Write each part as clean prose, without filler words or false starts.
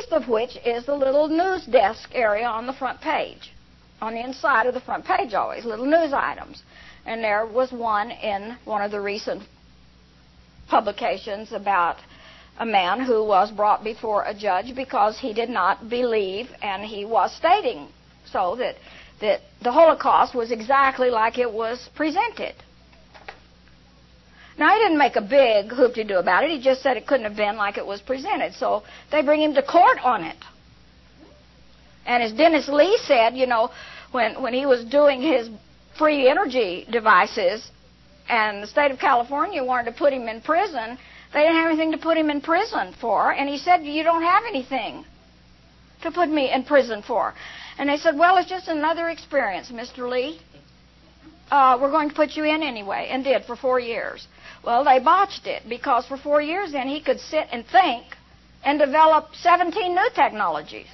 least of which is the little news desk area on the front page. On the inside of the front page always, little news items. And there was one in one of the recent publications about a man who was brought before a judge because he did not believe, and he was stating so that the Holocaust was exactly like it was presented. Now, he didn't make a big hoop-de-doo about it. He just said it couldn't have been like it was presented. So they bring him to court on it. And as Dennis Lee said, you know, when he was doing his free energy devices and the state of California wanted to put him in prison, they didn't have anything to put him in prison for. And he said, you don't have anything to put me in prison for. And they said, well, it's just another experience, Mr. Lee. We're going to put you in anyway, and did for 4 years. Well, they botched it because for 4 years then he could sit and think and develop 17 new technologies.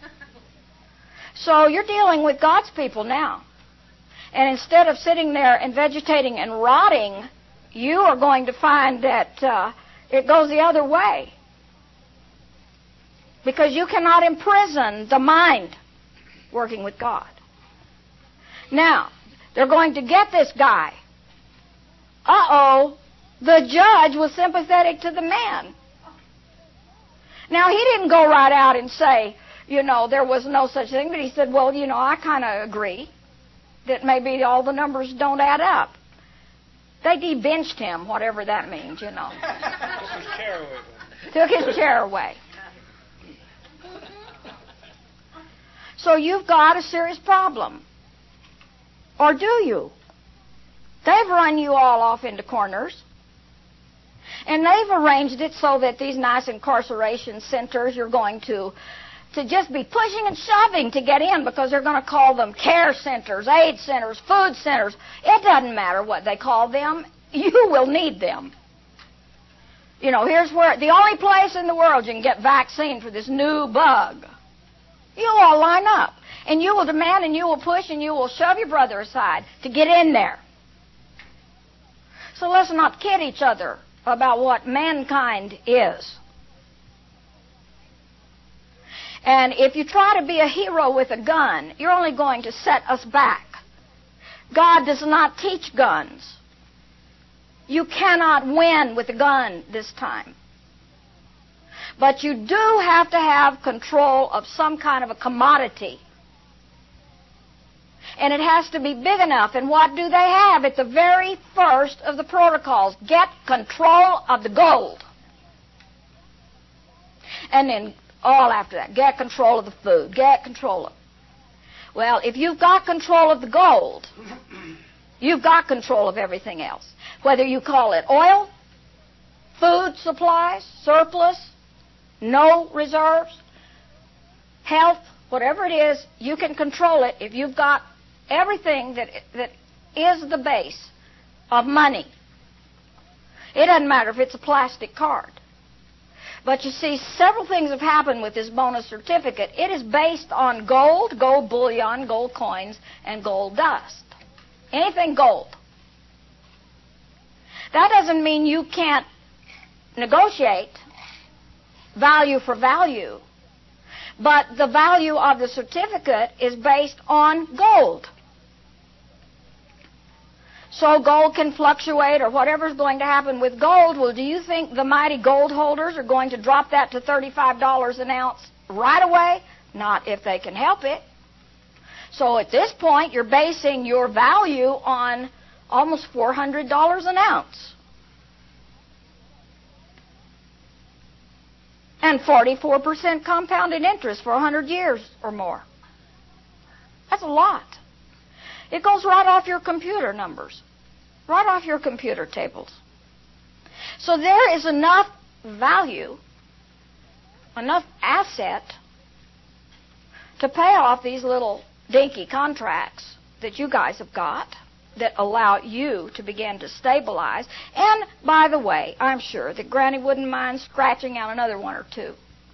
So you're dealing with God's people now. And instead of sitting there and vegetating and rotting, you are going to find that it goes the other way. Because you cannot imprison the mind working with God. Now, they're going to get this guy. Uh-oh, the judge was sympathetic to the man. Now, he didn't go right out and say, you know, there was no such thing, but he said, well, you know, I kind of agree that maybe all the numbers don't add up. They de-benched him, whatever that means, you know. Took his chair away. Took his chair away. So you've got a serious problem. Or do you? They've run you all off into corners. And they've arranged it so that these nice incarceration centers, you're going to just be pushing and shoving to get in because they're going to call them care centers, aid centers, food centers. It doesn't matter what they call them. You will need them. You know, here's where the only place in the world you can get vaccine for this new bug. You'll all line up. And you will demand and you will push and you will shove your brother aside to get in there. So let's not kid each other about what mankind is. And if you try to be a hero with a gun, you're only going to set us back. God does not teach guns. You cannot win with a gun this time. But you do have to have control of some kind of a commodity. And it has to be big enough. And what do they have at the very first of the protocols? Get control of the gold. And then all after that, get control of the food, get control of it. Well, if you've got control of the gold, you've got control of everything else. Whether you call it oil, food supplies, surplus, no reserves, health, whatever it is, you can control it if you've got everything that is the base of money. It doesn't matter if it's a plastic card. But you see, several things have happened with this bonus certificate. It is based on gold, gold bullion, gold coins, and gold dust. Anything gold. That doesn't mean you can't negotiate value for value. But the value of the certificate is based on gold. So gold can fluctuate or whatever's going to happen with gold. Well, do you think the mighty gold holders are going to drop that to $35 an ounce right away? Not if they can help it. So at this point, you're basing your value on almost $400 an ounce. And 44% compounded interest for 100 years or more. That's a lot. It goes right off your computer numbers, right off your computer tables. So there is enough value, enough asset to pay off these little dinky contracts that you guys have got that allow you to begin to stabilize. And, by the way, I'm sure that Granny wouldn't mind scratching out another one or two.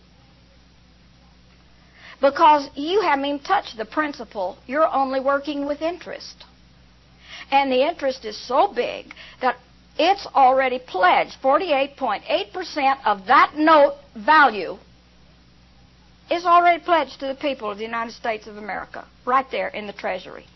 Because you haven't even touched the principal. You're only working with interest. And the interest is so big that it's already pledged. 48.8% of that note value is already pledged to the people of the United States of America, right there in the Treasury.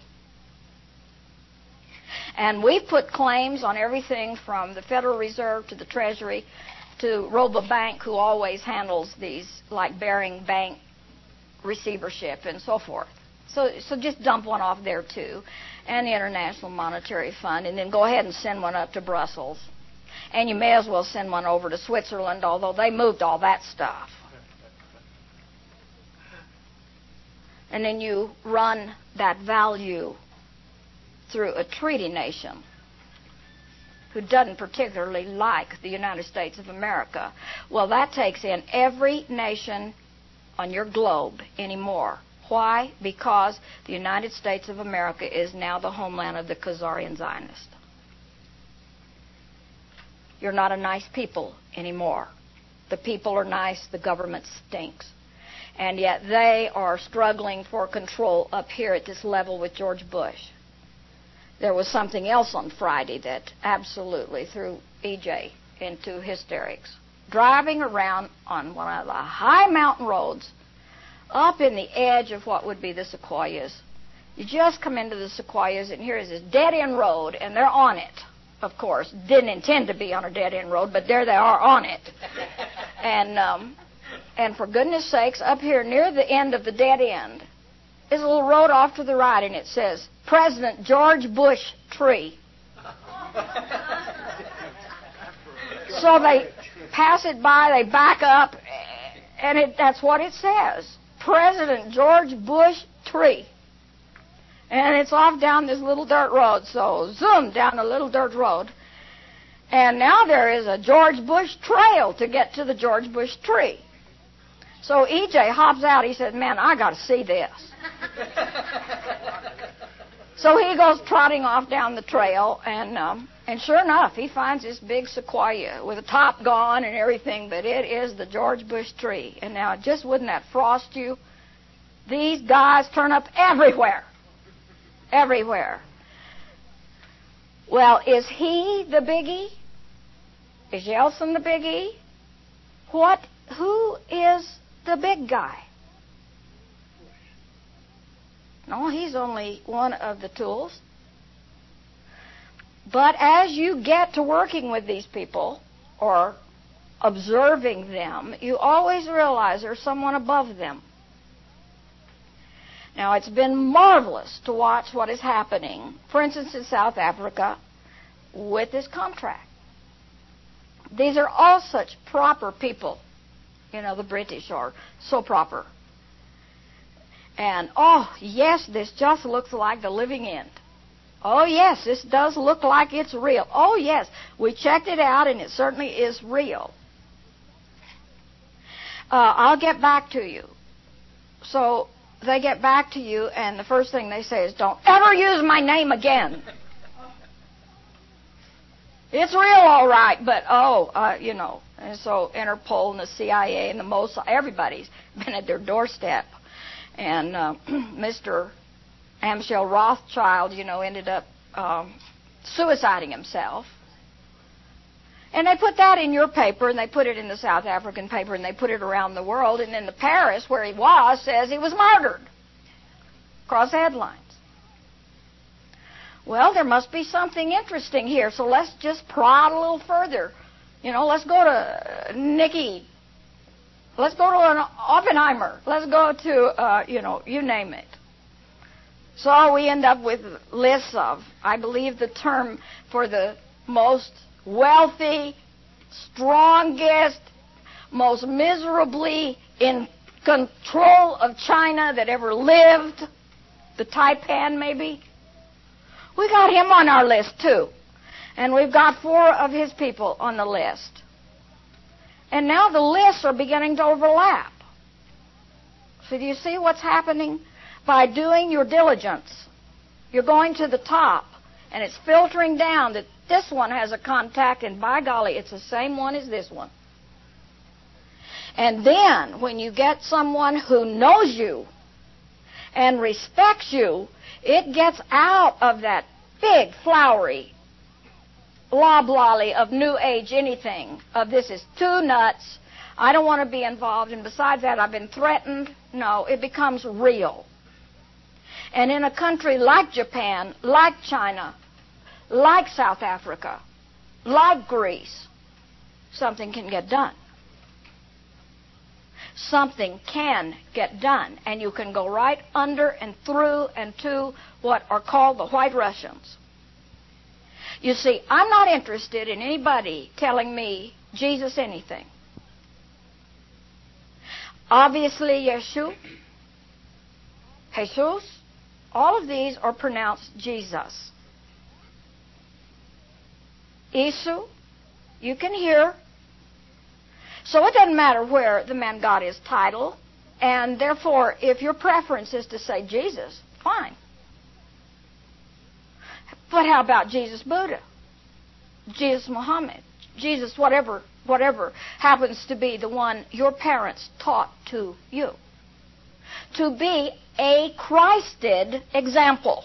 And we've put claims on everything from the Federal Reserve to the Treasury to Robobank, who always handles these, like Bearing Bank receivership and so forth. So just dump one off there, too, and the International Monetary Fund, and then go ahead and send one up to Brussels. And you may as well send one over to Switzerland, although they moved all that stuff. And then you run that value through a treaty nation who doesn't particularly like the United States of America. Well, that takes in every nation on your globe anymore. Why? Because the United States of America is now the homeland of the Khazarian Zionists. You're not a nice people anymore. The people are nice, the government stinks. And yet they are struggling for control up here at this level with George Bush. There was something else on Friday that absolutely threw E.J. into hysterics. Driving around on one of the high mountain roads up in the edge of what would be the Sequoias. You just come into the Sequoias, and here is this dead-end road, and they're on it, of course. Didn't intend to be on a dead-end road, but there they are on it. And for goodness sakes, up here near the end of the dead end is a little road off to the right, and it says, President George Bush Tree. So they pass it by, they back up, and that's what it says. President George Bush Tree. And it's off down this little dirt road, so zoom down a little dirt road. And now there is a George Bush trail to get to the George Bush Tree. So E.J. hops out. He said, man, I got to see this. So he goes trotting off down the trail, and sure enough, he finds this big sequoia with the top gone and everything, but it is the George Bush tree. And now, just wouldn't that frost you? These guys turn up everywhere. Everywhere. Well, is he the biggie? Is Yeltsin the biggie? Who is the big guy? No, he's only one of the tools. But as you get to working with these people, or observing them, you always realize there's someone above them. Now, it's been marvelous to watch what is happening, for instance, in South Africa, with this contract. These are all such proper people. You know, the British are so proper. And, oh, yes, this just looks like the living end. Oh, yes, this does look like it's real. Oh, yes, we checked it out, and it certainly is real. I'll get back to you. So they get back to you, and the first thing they say is, don't ever use my name again. It's real, all right, but, you know. And so Interpol and the CIA and the Mossad, everybody's been at their doorstep. And Mr. Amschel Rothschild, you know, ended up suiciding himself. And they put that in your paper, and they put it in the South African paper, and they put it around the world. And then the Paris, where he was, says he was murdered. Across the headlines. Well, there must be something interesting here, so let's just prod a little further. You know, let's go to Nikki. Let's go to an Oppenheimer. Let's go to, you name it. So we end up with lists of, I believe the term for the most wealthy, strongest, most miserably in control of China that ever lived, the Taipan maybe. We got him on our list too. And we've got 4 of his people on the list. And now the lists are beginning to overlap. So do you see what's happening? By doing your diligence, you're going to the top, and it's filtering down that this one has a contact, and by golly, it's the same one as this one. And then, when you get someone who knows you and respects you, it gets out of that big, flowery loblolly of New Age anything, of this is too nuts, I don't want to be involved, and besides that, I've been threatened. No, it becomes real. And in a country like Japan, like China, like South Africa, like Greece, something can get done. Something can get done, and you can go right under and through and to what are called the White Russians. You see, I'm not interested in anybody telling me Jesus anything. Obviously, Yeshua, Jesus, all of these are pronounced Jesus. Isu, you can hear. So it doesn't matter where the man got his title, and therefore, if your preference is to say Jesus, fine. But how about Jesus Buddha, Jesus Muhammad, Jesus whatever happens to be the one your parents taught to you? To be a Christed example.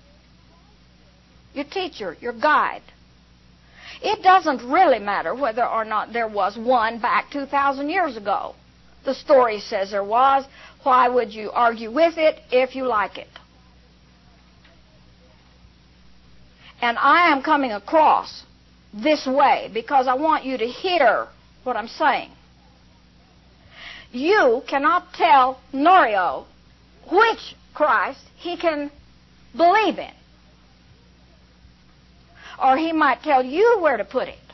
Your teacher, your guide. It doesn't really matter whether or not there was one back 2,000 years ago. The story says there was. Why would you argue with it if you like it? And I am coming across this way because I want you to hear what I'm saying. You cannot tell Norio which Christ he can believe in. Or he might tell you where to put it.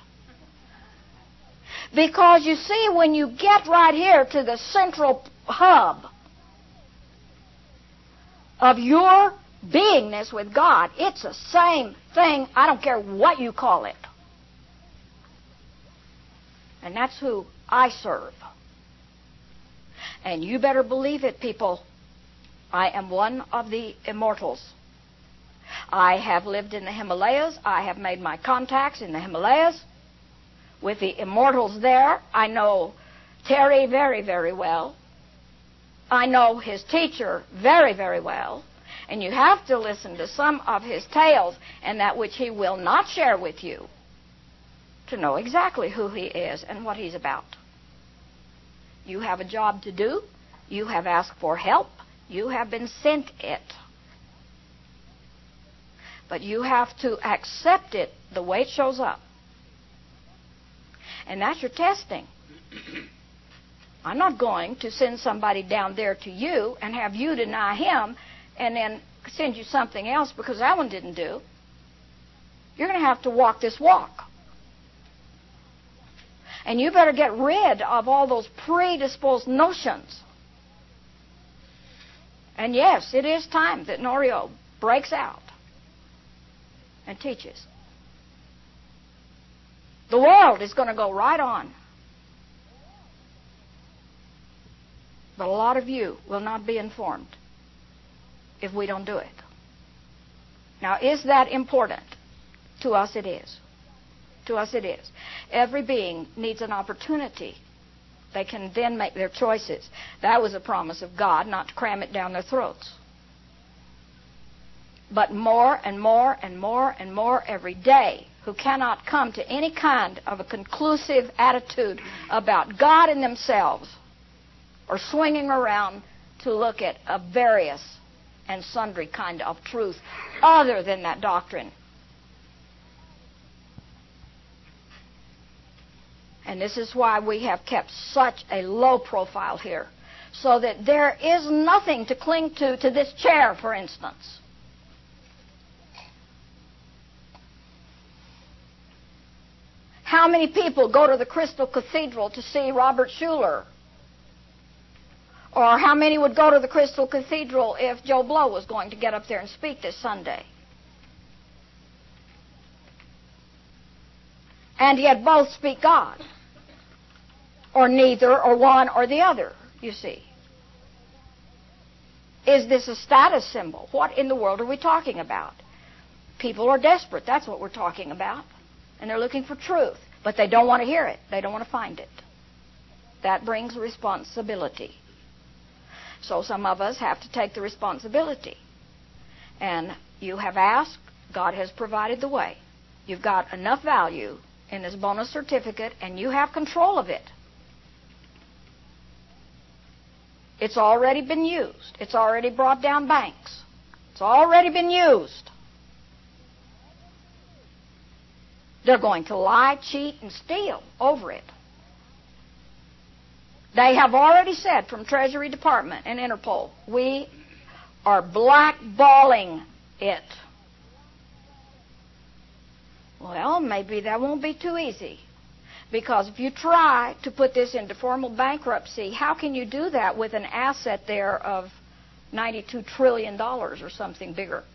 Because you see, when you get right here to the central hub of your beingness with God, it's the same thing. I don't care what you call it. And that's who I serve. And you better believe it, people. I am one of the immortals. I have lived in the Himalayas. I have made my contacts in the Himalayas with the immortals there. I know Terry very, very well. I know his teacher very, very well. And you have to listen to some of his tales and that which he will not share with you to know exactly who he is and what he's about. You have a job to do. You have asked for help. You have been sent it. But you have to accept it the way it shows up. And that's your testing. I'm not going to send somebody down there to you and have you deny him and then send you something else because that one didn't do. You're going to have to walk this walk. And you better get rid of all those predisposed notions. And yes, it is time that Norio breaks out and teaches. The world is going to go right on. But a lot of you will not be informed if we don't do it. Now, is that important? To us it is. To us it is. Every being needs an opportunity. They can then make their choices. That was a promise of God, not to cram it down their throats. But more and more and more and more every day who cannot come to any kind of a conclusive attitude about God and themselves are swinging around to look at a various and sundry kind of truth other than that doctrine. And this is why we have kept such a low profile here, so that there is nothing to cling to this chair, for instance. How many people go to the Crystal Cathedral to see Robert Schuller? Or how many would go to the Crystal Cathedral if Joe Blow was going to get up there and speak this Sunday? And yet both speak God. Or neither, or one, or the other, you see. Is this a status symbol? What in the world are we talking about? People are desperate. That's what we're talking about. And they're looking for truth. But they don't want to hear it. They don't want to find it. That brings responsibility. So some of us have to take the responsibility. And you have asked. God has provided the way. You've got enough value in this bonus certificate, and you have control of it. It's already been used. It's already brought down banks. It's already been used. They're going to lie, cheat, and steal over it. They have already said from Treasury Department and Interpol, we are blackballing it. Well, maybe that won't be too easy. Because if you try to put this into formal bankruptcy, how can you do that with an asset there of $92 trillion or something bigger?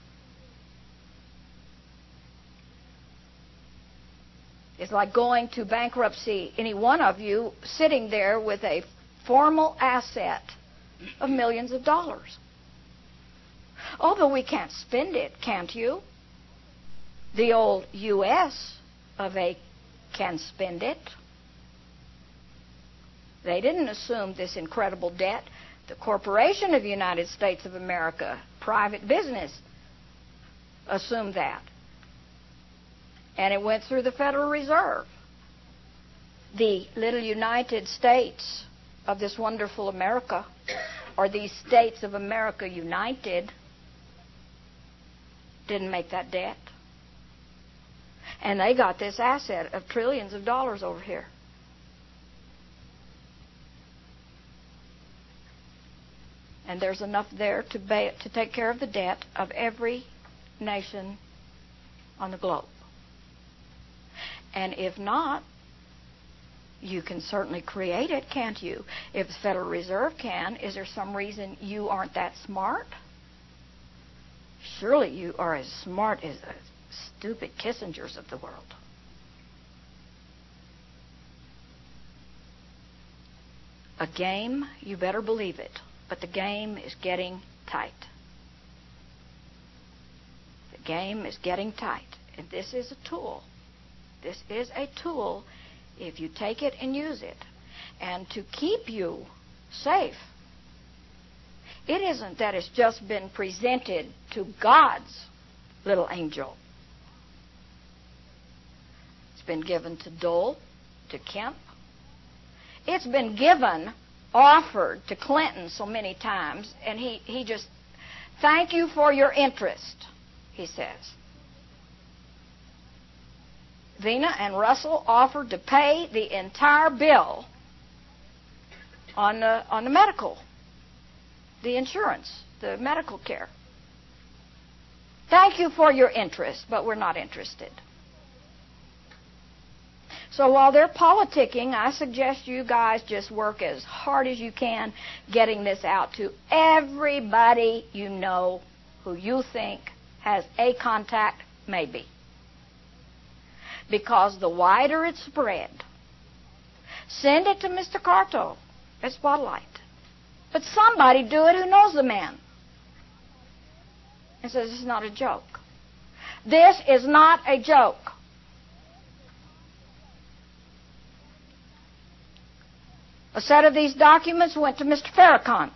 It's like going to bankruptcy, any one of you sitting there with a formal asset of millions of dollars. Oh, but we can't spend it, can't you? The old U.S. of A can spend it. They didn't assume this incredible debt. The Corporation of the United States of America, private business, assumed that. And it went through the Federal Reserve. The little United States of this wonderful America, or these states of America united, didn't make that debt. And they got this asset of trillions of dollars over here. And there's enough there to take care of the debt of every nation on the globe. And if not, you can certainly create it, can't you? If the Federal Reserve can, is there some reason you aren't that smart? Surely you are as smart as the stupid Kissingers of the world. A game, you better believe it, but the game is getting tight. The game is getting tight, and this is a tool. This is a tool if you take it and use it, and to keep you safe. It isn't that it's just been presented to God's little angel. It's been given to Dole, to Kemp. It's been given, offered to Clinton so many times, and he just, thank you for your interest, he says. Vena and Russell offered to pay the entire bill on the medical, the insurance, the medical care. Thank you for your interest, but we're not interested. So while they're politicking, I suggest you guys just work as hard as you can getting this out to everybody you know who you think has a contact, maybe. Because the wider it's spread, send it to Mr. Carto at Spotlight. But somebody do it who knows the man. And says, this is not a joke. This is not a joke. A set of these documents went to Mr. Farrakhan.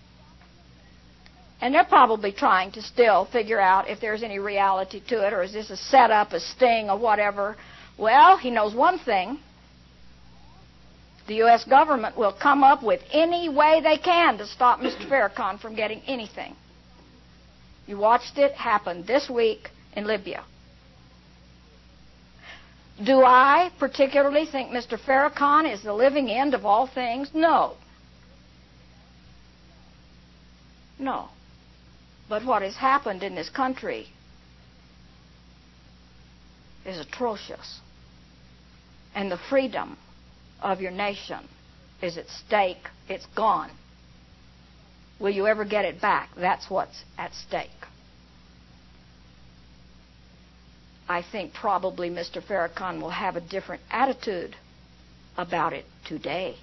And they're probably trying to still figure out if there's any reality to it, or is this a setup, a sting, or whatever. Well, he knows one thing. The U.S. government will come up with any way they can to stop Mr. Farrakhan from getting anything. You watched it happen this week in Libya. Do I particularly think Mr. Farrakhan is the living end of all things? No. No. But what has happened in this country is atrocious. And the freedom of your nation is at stake. It's gone. Will you ever get it back? That's what's at stake. I think probably Mr. Farrakhan will have a different attitude about it today.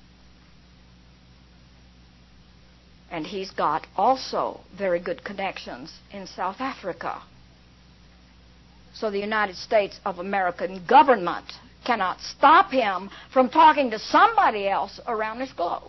And he's got also very good connections in South Africa. So the United States of American government cannot stop him from talking to somebody else around this globe.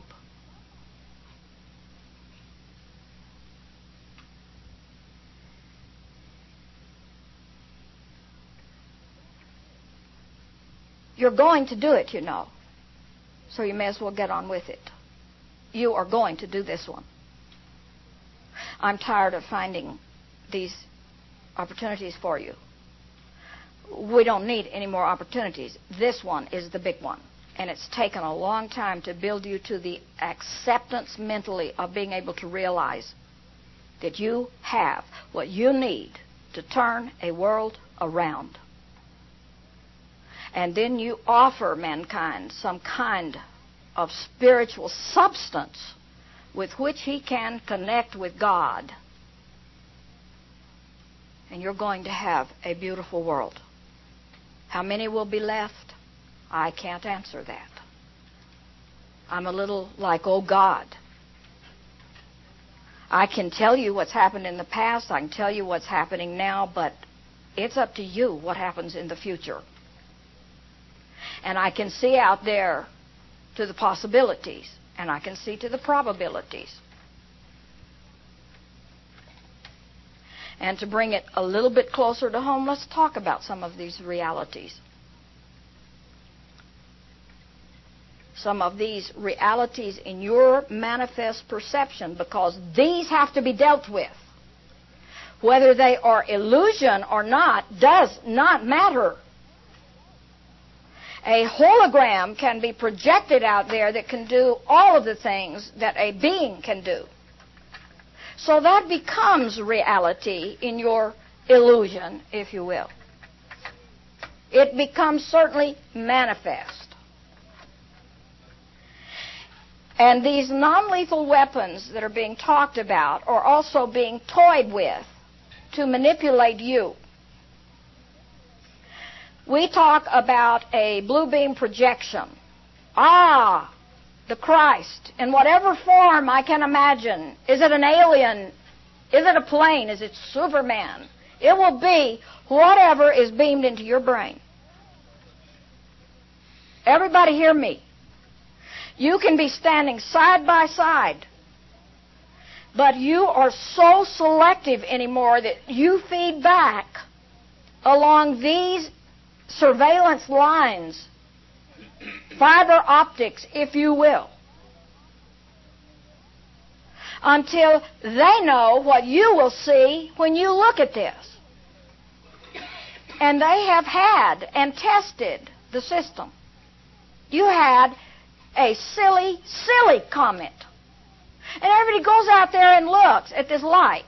You're going to do it, you know. So you may as well get on with it. you are going to do this one. I'm tired of finding these opportunities for you. We don't need any more opportunities. This one is the big one. And it's taken a long time to build you to the acceptance mentally of being able to realize that you have what you need to turn a world around. And then you offer mankind some kind of spiritual substance with which he can connect with God. And you're going to have a beautiful world. How many will be left? I can't answer that. I'm a little like, oh God. I can tell you what's happened in the past. I can tell you what's happening now, but it's up to you what happens in the future. And I can see out there to the possibilities, and I can see to the probabilities. And to bring it a little bit closer to home, let's talk about some of these realities. Some of these realities in your manifest perception, because these have to be dealt with. Whether they are illusion or not does not matter. A hologram can be projected out there that can do all of the things that a being can do. So that becomes reality in your illusion, if you will. It becomes certainly manifest. And these non-lethal weapons that are being talked about are also being toyed with to manipulate you. We talk about a blue beam projection. The Christ, in whatever form I can imagine. Is it an alien? Is it a plane? Is it Superman? It will be whatever is beamed into your brain. Everybody hear me. You can be standing side by side, but you are so selective anymore that you feed back along these surveillance lines, fiber optics, if you will, until they know what you will see when you look at this. And they have had and tested the system. You had a silly, silly comment. And everybody goes out there and looks at this light.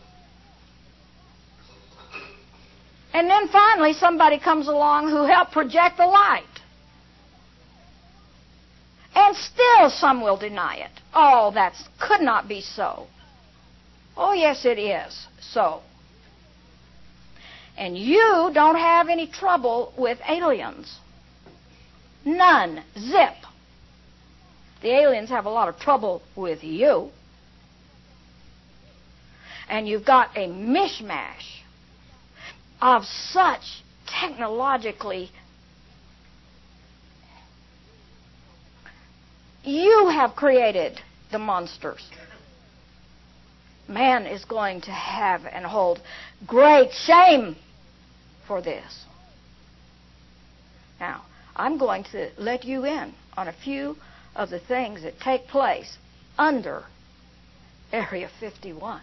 And then finally somebody comes along who helped project the light. And still some will deny it. Oh, that could not be so. Oh, yes, it is so. And you don't have any trouble with aliens. None. Zip. The aliens have a lot of trouble with you. And you've got a mishmash of such technologically... You have created the monsters. Man is going to have and hold great shame for this. Now, I'm going to let you in on a few of the things that take place under Area 51.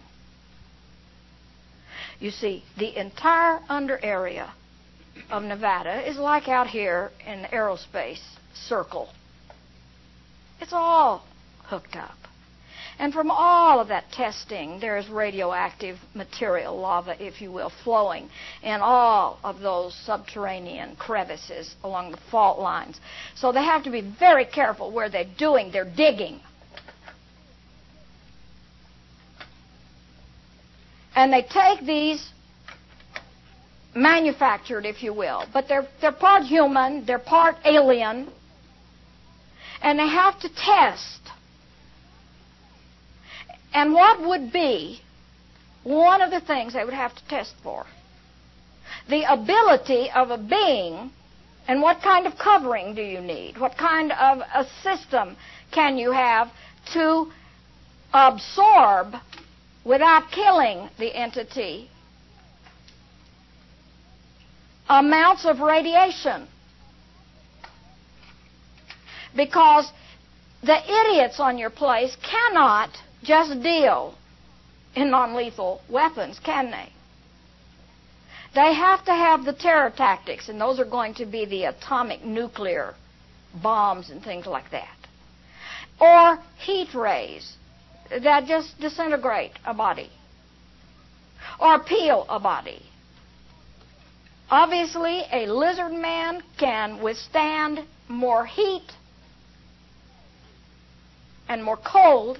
You see, the entire under area of Nevada is like out here in the aerospace circle. It's all hooked up. And from all of that testing, there is radioactive material, lava, if you will, flowing in all of those subterranean crevices along the fault lines. So they have to be very careful where they're doing their digging. And they take these manufactured, if you will, but they're part human, they're part alien, and they have to test. And what would be one of the things they would have to test for? The ability of a being, and what kind of covering do you need? What kind of a system can you have to absorb, without killing the entity, amounts of radiation? Because The idiots on your place cannot just deal in non-lethal weapons, can they? They have to have the terror tactics, and those are going to be the atomic nuclear bombs and things like that. Or heat rays that just disintegrate a body. Or peel a body. Obviously, a lizard man can withstand more heat and more cold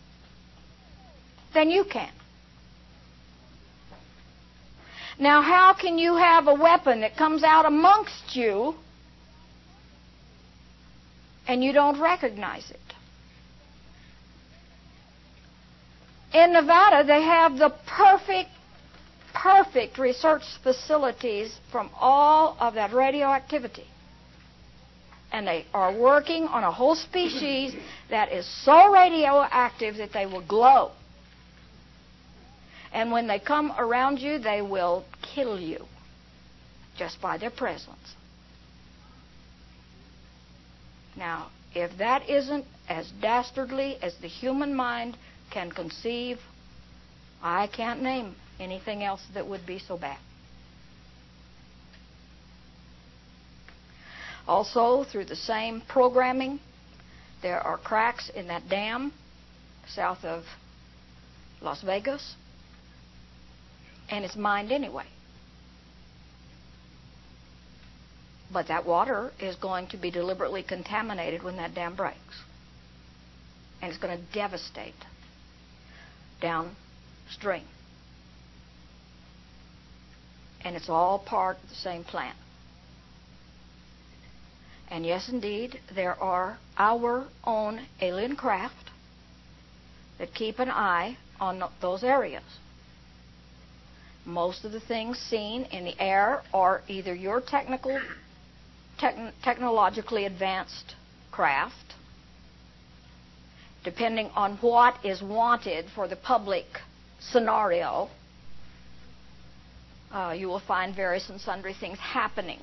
than you can. Now, how can you have a weapon that comes out amongst you and you don't recognize it? In Nevada, they have the perfect research facilities from all of that radioactivity. And they are working on a whole species that is so radioactive that they will glow. And when they come around you, they will kill you just by their presence. Now, if that isn't as dastardly as the human mind can conceive, I can't name anything else that would be so bad. Also, through the same programming, there are cracks in that dam south of Las Vegas, and it's mined anyway. But that water is going to be deliberately contaminated when that dam breaks. And it's going to devastate downstream. And it's all part of the same plan. And yes, indeed, there are our own alien craft that keep an eye on those areas. Most of the things seen in the air are either your technologically advanced craft, depending on what is wanted for the public scenario. You will find various and sundry things happening.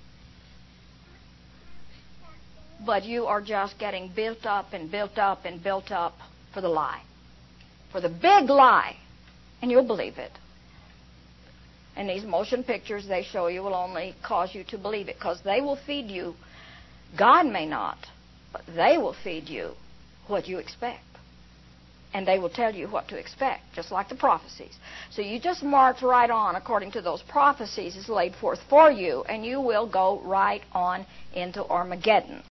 But you are just getting built up and built up and built up for the lie. For the big lie. And you'll believe it. And these motion pictures they show you will only cause you to believe it, because they will feed you. God may not, but they will feed you what you expect. And they will tell you what to expect, just like the prophecies. So you just march right on according to those prophecies as laid forth for you, and you will go right on into Armageddon.